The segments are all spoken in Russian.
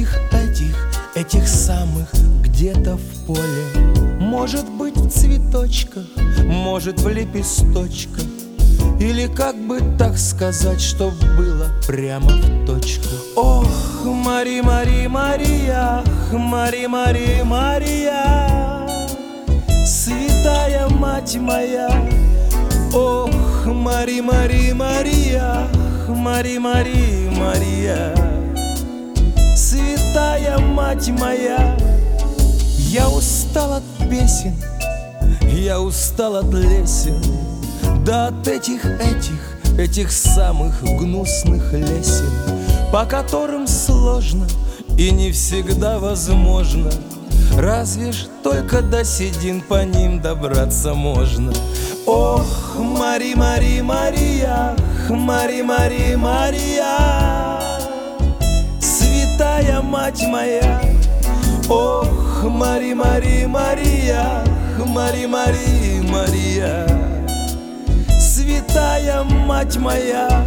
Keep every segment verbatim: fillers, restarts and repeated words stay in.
этих, этих, этих самых где-то в поле. Может быть в цветочках, может в лепесточках, или как бы так сказать, чтоб было прямо в точку. Ох, Мари, Мари, Мария, Мари, Мари, Мария, святая мать моя. Ох, Мари, Мари, Мария, Мари, Мари, Мария, святая мать моя. Я устал от песен, я устал от лесен, да от этих, этих, этих самых гнусных лесен, по которым сложно и не всегда возможно. Разве ж только до седин по ним добраться можно. Ох, Мари, Мари, Мария, Мари, Мари, Мария, святая мать моя. Ох, Мари, Мари, Мария, Мари, Мари, Мария, святая мать моя.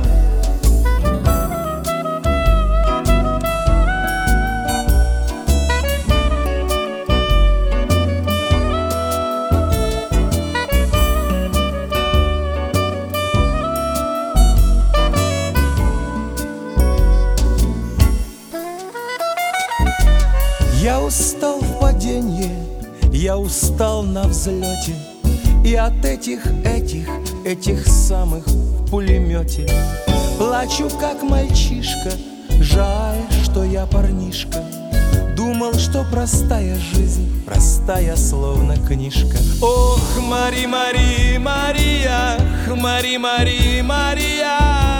Я устал в паденье, я устал на взлете, и от этих, этих, этих самых в пулемете. Плачу, как мальчишка, жаль, что я парнишка. Думал, что простая жизнь, простая, словно книжка. Ох, Мари, Мари, Мария, Мари, Мари, Мария,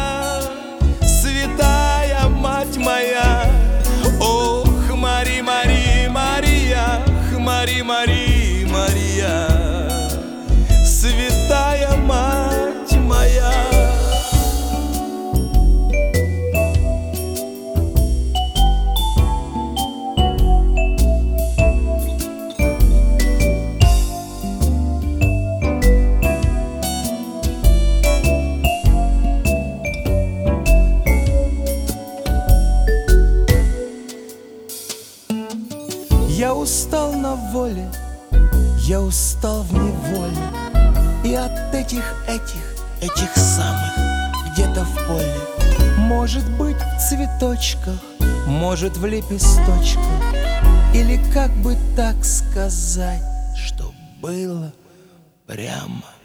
святая мать моя. Ох, Мари, Мари, Мария, Мари, Мари, Мария, святая мать моя. Я устал на воле, я устал в неволе, и от этих, этих, этих самых где-то в поле. Может быть в цветочках, может в лепесточках, или как бы так сказать, что было прямо